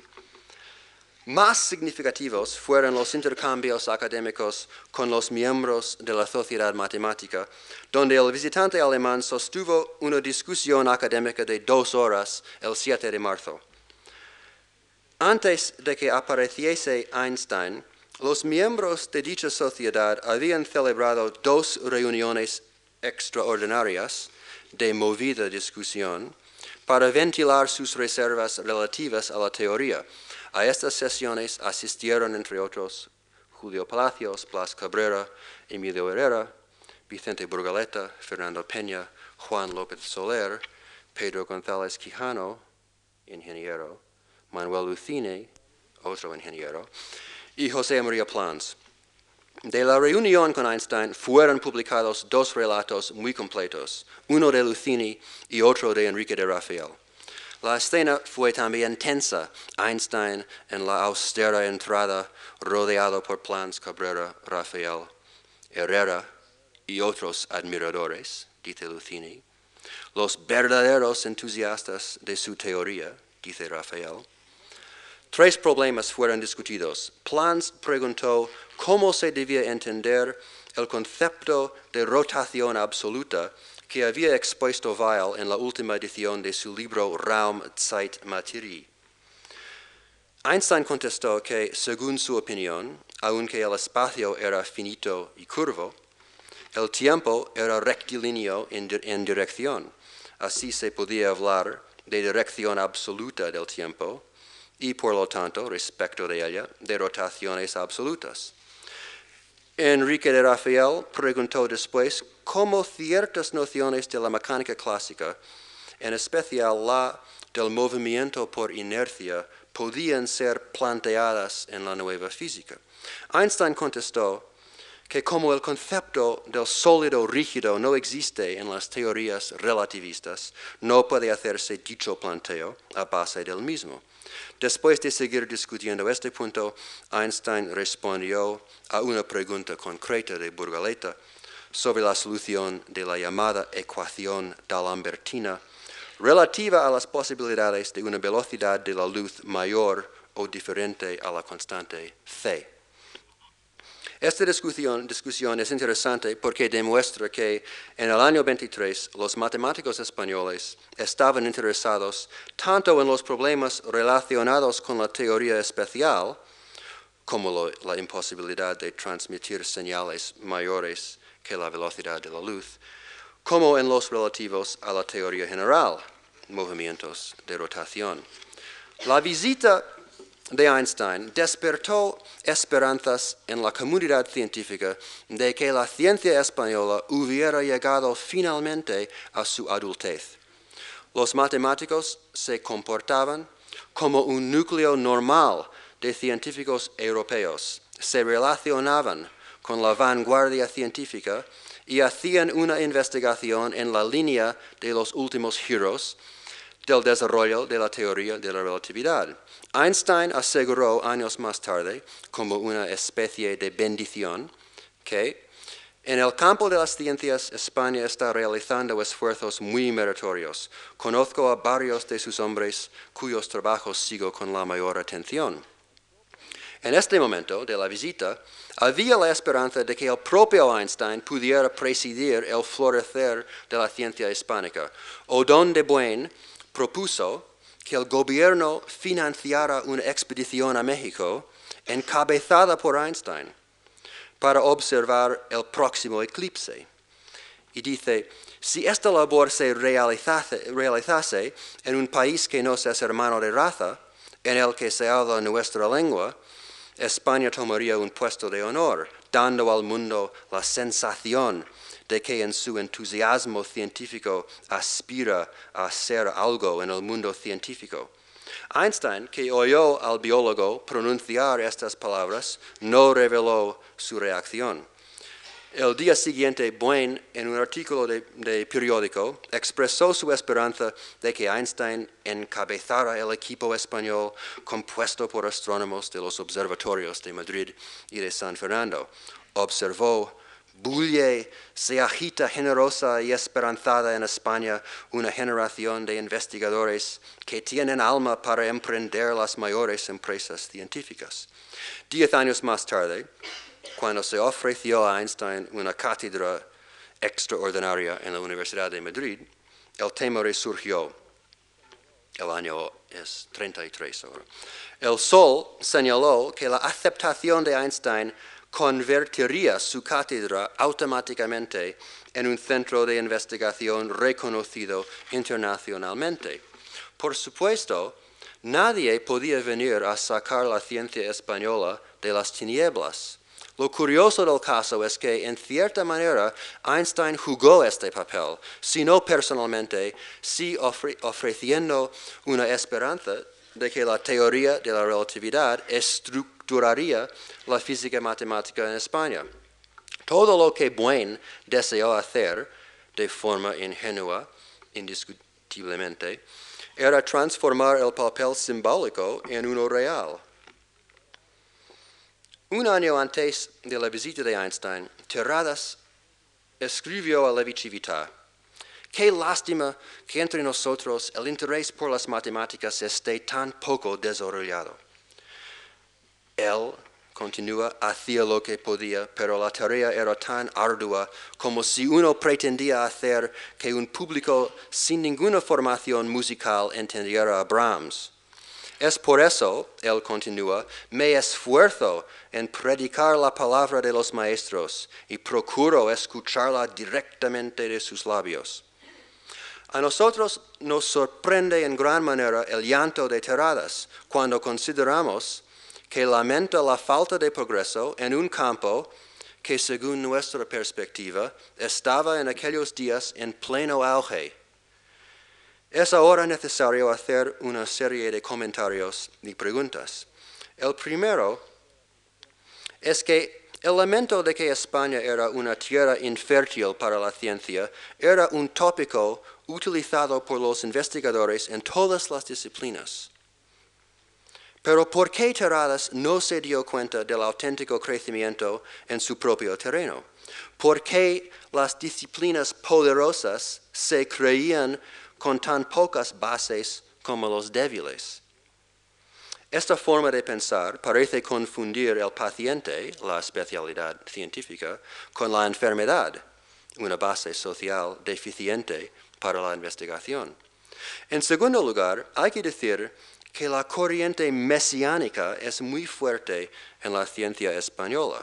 Más significativos fueron los intercambios académicos con los miembros de la Sociedad Matemática, donde el visitante alemán sostuvo una discusión académica de 2 horas el 7 de marzo. Antes de que apareciese Einstein, los miembros de dicha sociedad habían celebrado 2 reuniones extraordinarias de movida discusión para ventilar sus reservas relativas a la teoría. A estas sesiones asistieron, entre otros, Julio Palacios, Blas Cabrera, Emilio Herrera, Vicente Burgaleta, Fernando Peña, Juan López Soler, Pedro González Quijano, ingeniero, Manuel Lucine, otro ingeniero, y José María Plans. De la reunión con Einstein fueron publicados 2 relatos muy completos, uno de Lucini y otro de Enrique de Rafael. La escena fue también tensa, Einstein en la austera entrada, rodeado por Plans, Cabrera, Rafael, Herrera y otros admiradores, dice Lucini, los verdaderos entusiastas de su teoría, dice Rafael. 3 problemas fueron discutidos. Plans preguntó cómo se debía entender el concepto de rotación absoluta que había expuesto Weil en la última edición de su libro Raum, Zeit, Materie. Einstein contestó que, según su opinión, aunque el espacio era finito y curvo, el tiempo era rectilíneo en dirección. Así se podía hablar de dirección absoluta del tiempo y, por lo tanto, respecto de ella, de rotaciones absolutas. Enrique de Rafael preguntó después cómo ciertas nociones de la mecánica clásica, en especial la del movimiento por inercia, podían ser planteadas en la nueva física. Einstein contestó que como el concepto del sólido rígido no existe en las teorías relativistas, no puede hacerse dicho planteo a base del mismo. Después de seguir discutiendo este punto, Einstein respondió a una pregunta concreta de Burgaleta sobre la solución de la llamada ecuación d'Alambertina relativa a las posibilidades de una velocidad de la luz mayor o diferente a la constante c. Esta discusión es interesante porque demuestra que en el año 23 los matemáticos españoles estaban interesados tanto en los problemas relacionados con la teoría especial, como la imposibilidad de transmitir señales mayores que la velocidad de la luz, como en los relativos a la teoría general, movimientos de rotación. La visita de Einstein despertó esperanzas en la comunidad científica de que la ciencia española hubiera llegado finalmente a su adultez. Los matemáticos se comportaban como un núcleo normal de científicos europeos, se relacionaban con la vanguardia científica y hacían una investigación en la línea de los últimos giros del desarrollo de la teoría de la relatividad. Einstein aseguró años más tarde, como una especie de bendición, que En el campo de las ciencias, España está realizando esfuerzos muy meritorios. Conozco a varios de sus hombres cuyos trabajos sigo con la mayor atención. En este momento de la visita, había la esperanza de que el propio Einstein pudiera presidir el florecer de la ciencia hispánica. Odón de Buen propuso que el gobierno financiara una expedición a México encabezada por Einstein para observar el próximo eclipse. Y dice, si esta labor se realizase en un país que nos es hermano de raza, en el que se habla nuestra lengua, España tomaría un puesto de honor, dando al mundo la sensación de que en su entusiasmo científico aspira a hacer algo en el mundo científico. Einstein, que oyó al biólogo pronunciar estas palabras, no reveló su reacción. El día siguiente, Buen, en un artículo de periódico, expresó su esperanza de que Einstein encabezara el equipo español compuesto por astrónomos de los observatorios de Madrid y de San Fernando. Observó, bulle, se agita generosa y esperanzada en España una generación de investigadores que tienen alma para emprender las mayores empresas científicas. 10 años más tarde, cuando se ofreció a Einstein una cátedra extraordinaria en la Universidad de Madrid, el tema resurgió. El año es 33 ahora. El Sol señaló que la aceptación de Einstein convertiría su cátedra automáticamente en un centro de investigación reconocido internacionalmente. Por supuesto, nadie podía venir a sacar la ciencia española de las tinieblas. Lo curioso del caso es que, en cierta manera, Einstein jugó este papel, si no personalmente, sí ofreciendo una esperanza de que la teoría de la relatividad estructuraría la física matemática en España. Todo lo que Buen deseó hacer, de forma ingenua, indiscutiblemente, era transformar el papel simbólico en uno real. Un año antes de la visita de Einstein, Terradas escribió a Levi Civita: «Qué lástima que entre nosotros el interés por las matemáticas esté tan poco desarrollado». Él, continúa, hacía lo que podía, pero la tarea era tan ardua como si uno pretendía hacer que un público sin ninguna formación musical entendiera a Brahms. Es por eso, él continúa, me esfuerzo en predicar la palabra de los maestros y procuro escucharla directamente de sus labios. A nosotros nos sorprende en gran manera el llanto de Terradas cuando consideramos que lamenta la falta de progreso en un campo que, según nuestra perspectiva, estaba en aquellos días en pleno auge. Es ahora necesario hacer una serie de comentarios y preguntas. El primero es que el lamento de que España era una tierra infértil para la ciencia era un tópico utilizado por los investigadores en todas las disciplinas. Pero ¿por qué Terradas no se dio cuenta del auténtico crecimiento en su propio terreno? ¿Por qué las disciplinas poderosas se creían con tan pocas bases como los débiles? Esta forma de pensar parece confundir el paciente, la especialidad científica, con la enfermedad, una base social deficiente para la investigación. En segundo lugar, hay que decir que la corriente mesiánica es muy fuerte en la ciencia española.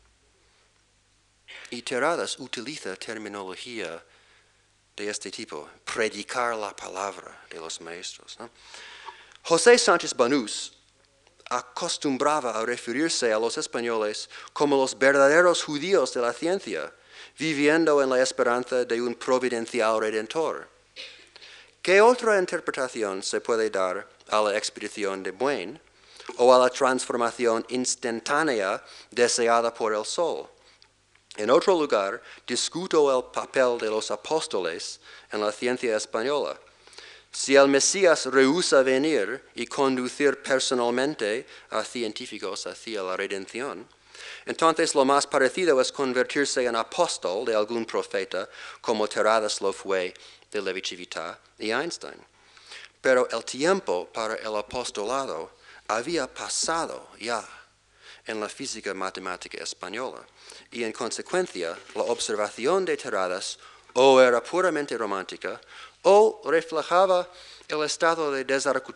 Y Terradas utiliza terminología de este tipo, predicar la palabra de los maestros, ¿no? José Sánchez Banús acostumbraba a referirse a los españoles como los verdaderos judíos de la ciencia, viviendo en la esperanza de un providencial redentor. ¿Qué otra interpretación se puede dar a la expedición de Buen o a la transformación instantánea deseada por el Sol? En otro lugar, discuto el papel de los apóstoles en la ciencia española. Si el Mesías rehúsa venir y conducir personalmente a científicos hacia la redención, Entonces lo más parecido es convertirse en apóstol de algún profeta, como Terradas lo fue de Levi Civita y Einstein. Pero el tiempo para el apostolado había pasado ya en la física matemática española, y en consecuencia la observación de Terradas o era puramente romántica o reflejaba el estado de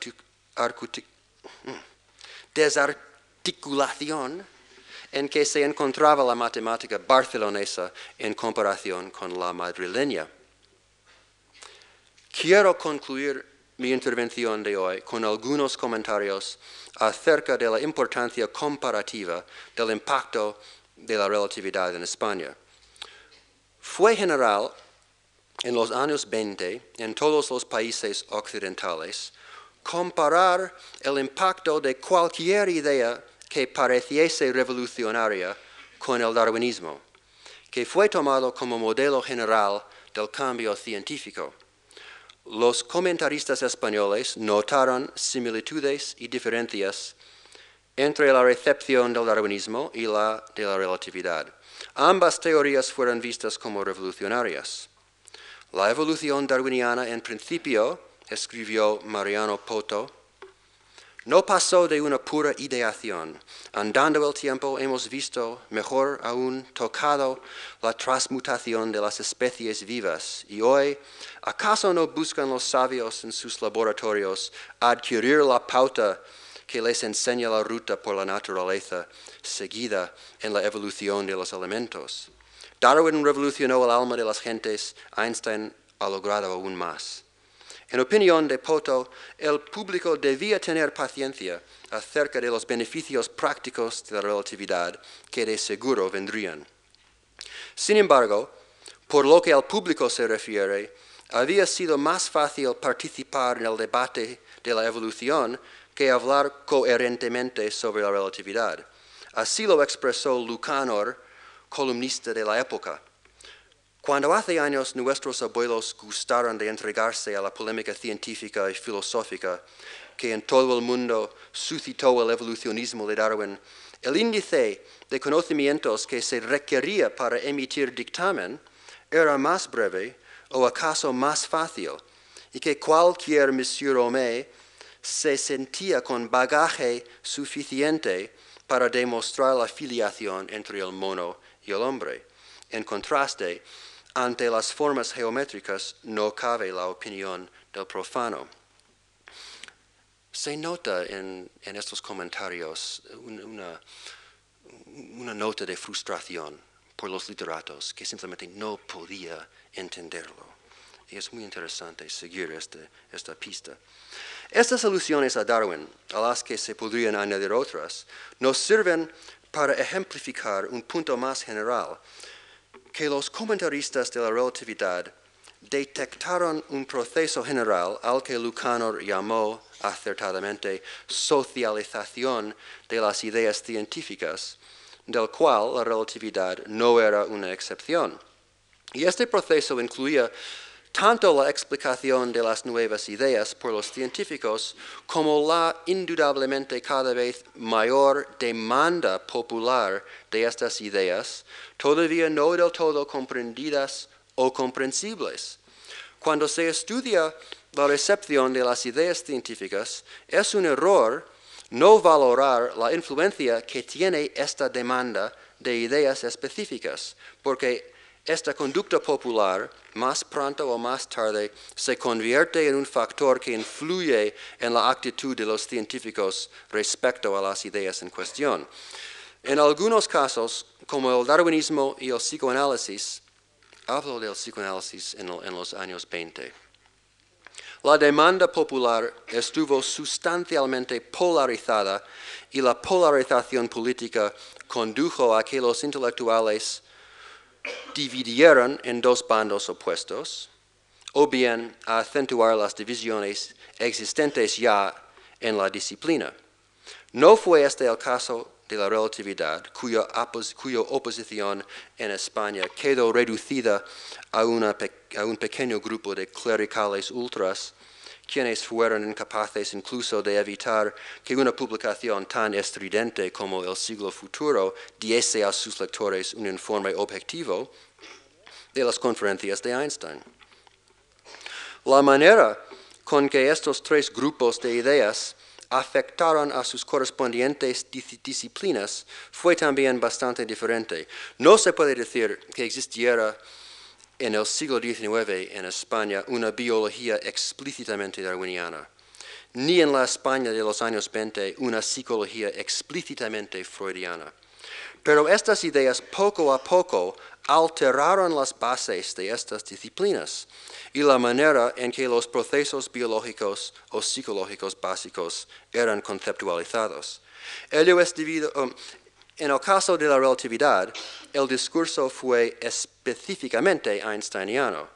desarticulación en que se encontraba la matemática barcelonesa en comparación con la madrileña. Quiero concluir mi intervención de hoy con algunos comentarios acerca de la importancia comparativa del impacto de la relatividad en España. Fue general en los años 20 en todos los países occidentales comparar el impacto de cualquier idea que pareciese revolucionaria con el darwinismo, que fue tomado como modelo general del cambio científico. Los comentaristas españoles notaron similitudes y diferencias entre la recepción del darwinismo y la de la relatividad. Ambas teorías fueron vistas como revolucionarias. La evolución darwiniana, en principio, escribió Mariano Poto, no pasó de una pura ideación. Andando el tiempo hemos visto, mejor aún, tocado la transmutación de las especies vivas. Y hoy, ¿acaso no buscan los sabios en sus laboratorios adquirir la pauta que les enseña la ruta por la naturaleza seguida en la evolución de los elementos? Darwin revolucionó el alma de las gentes, Einstein ha logrado aún más. En opinión de Poto, el público debía tener paciencia acerca de los beneficios prácticos de la relatividad que de seguro vendrían. Sin embargo, por lo que al público se refiere, había sido más fácil participar en el debate de la evolución que hablar coherentemente sobre la relatividad. Así lo expresó Lucanor, columnista de la época. Cuando hace años nuestros abuelos gustaron de entregarse a la polémica científica y filosófica que en todo el mundo suscitó el evolucionismo de Darwin, el índice de conocimientos que se requería para emitir dictamen era más breve o acaso más fácil, y que cualquier Monsieur Homais se sentía con bagaje suficiente para demostrar la filiación entre el mono y el hombre. En contraste, ante las formas geométricas no cabe la opinión del profano. Se nota en estos comentarios una nota de frustración por los literatos que simplemente no podía entenderlo. Y es muy interesante seguir esta pista. Estas alusiones a Darwin, a las que se podrían añadir otras, nos sirven para ejemplificar un punto más general, que los comentaristas de la relatividad detectaron un proceso general al que Lucanor llamó acertadamente socialización de las ideas científicas, del cual la relatividad no era una excepción. Y este proceso incluía tanto la explicación de las nuevas ideas por los científicos como la indudablemente cada vez mayor demanda popular de estas ideas, todavía no del todo comprendidas o comprensibles. Cuando se estudia la recepción de las ideas científicas, es un error no valorar la influencia que tiene esta demanda de ideas específicas, porque esta conducta popular, más pronto o más tarde, se convierte en un factor que influye en la actitud de los científicos respecto a las ideas en cuestión. En algunos casos, como el darwinismo y el psicoanálisis, hablo del psicoanálisis en los años 20, la demanda popular estuvo sustancialmente polarizada y la polarización política condujo a que los intelectuales dividieron en dos bandos opuestos, o bien a acentuar las divisiones existentes ya en la disciplina. No fue este el caso de la relatividad, cuya oposición en España quedó reducida a un pequeño grupo de clericales ultras quienes fueron incapaces incluso de evitar que una publicación tan estridente como El siglo futuro diese a sus lectores un informe objetivo de las conferencias de Einstein. La manera con que estos tres grupos de ideas afectaron a sus correspondientes disciplinas fue también bastante diferente. No se puede decir que existiera en el siglo XIX en España una biología explícitamente darwiniana, ni en la España de los años 20 una psicología explícitamente freudiana. Pero estas ideas poco a poco alteraron las bases de estas disciplinas y la manera en que los procesos biológicos o psicológicos básicos eran conceptualizados. Ello es debido, en el caso de la relatividad, el discurso fue específicamente einsteiniano.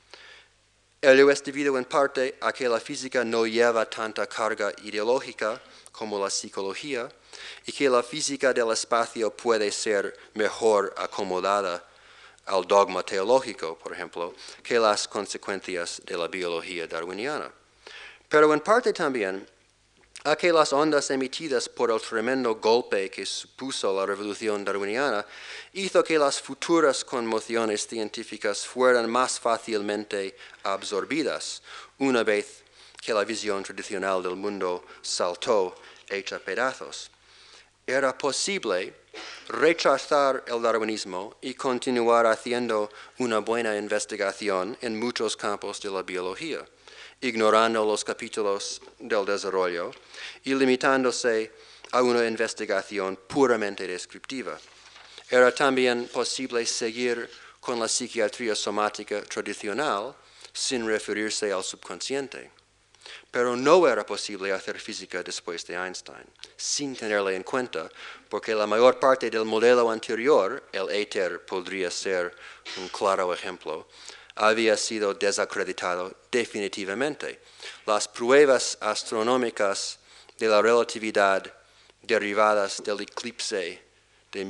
Ello es debido en parte a que la física no lleva tanta carga ideológica como la psicología y que la física del espacio puede ser mejor acomodada al dogma teológico, por ejemplo, que las consecuencias de la biología darwiniana. Pero en parte también a que las ondas emitidas por el tremendo golpe que supuso la revolución darwiniana hizo que las futuras conmociones científicas fueran más fácilmente absorbidas una vez que la visión tradicional del mundo saltó hecha pedazos. Era posible rechazar el darwinismo y continuar haciendo una buena investigación en muchos campos de la biología, ignorando los capítulos del desarrollo y limitándose a una investigación puramente descriptiva. Era también posible seguir con la psiquiatría somática tradicional sin referirse al subconsciente. Pero no era posible hacer física después de Einstein, sin tenerle en cuenta, porque la mayor parte del modelo anterior, el éter podría ser un claro ejemplo, había sido desacreditado definitivamente. Las pruebas astronómicas de la relatividad derivadas del eclipse de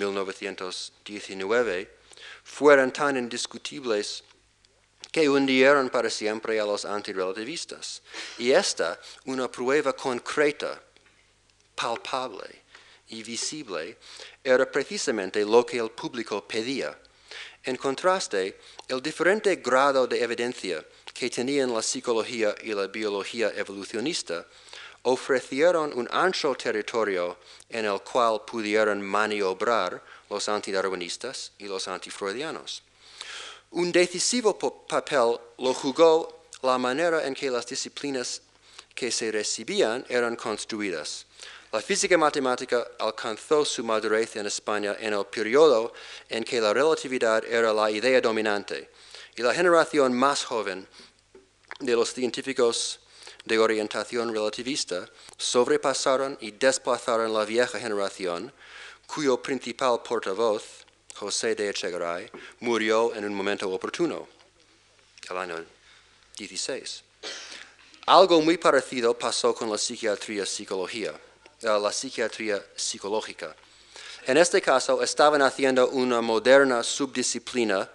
1919 fueron tan indiscutibles que hundieron para siempre a los antirrelativistas. Y esta, una prueba concreta, palpable y visible, era precisamente lo que el público pedía. En contraste, el diferente grado de evidencia que tenían la psicología y la biología evolucionista ofrecieron un ancho territorio en el cual pudieron maniobrar los antidarwinistas y los antifreudianos. Un decisivo papel lo jugó la manera en que las disciplinas que se recibían eran construidas. La física matemática alcanzó su madurez en España en el periodo en que la relatividad era la idea dominante, y la generación más joven de los científicos de orientación relativista sobrepasaron y desplazaron la vieja generación, cuyo principal portavoz, José de Echegaray, murió en un momento oportuno, el año 16. Algo muy parecido pasó con la psiquiatría psicológica. En este caso, estaban haciendo una moderna subdisciplina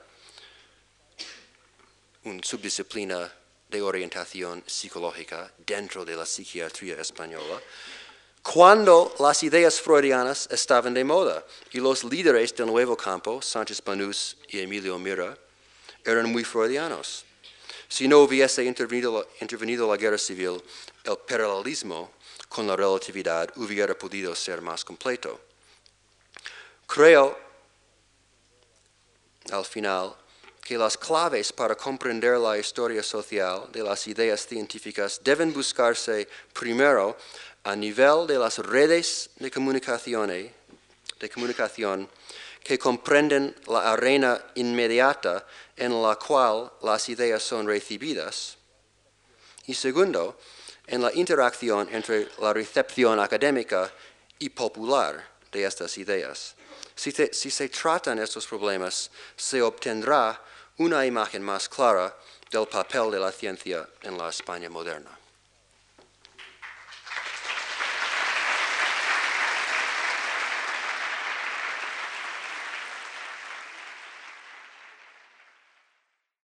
de orientación psicológica dentro de la psiquiatría española, cuando las ideas freudianas estaban de moda y los líderes del nuevo campo, Sánchez Panús y Emilio Mira, eran muy freudianos. Si no hubiese intervenido la guerra civil, el paralelismo con la relatividad hubiera podido ser más completo. Creo, al final, que las claves para comprender la historia social de las ideas científicas deben buscarse primero a nivel de las redes de comunicación que comprenden la arena inmediata en la cual las ideas son recibidas. Y segundo, en la interacción entre la recepción académica y popular de estas ideas. Si se tratan estos problemas, se obtendrá una imagen más clara del papel de la ciencia en la España moderna.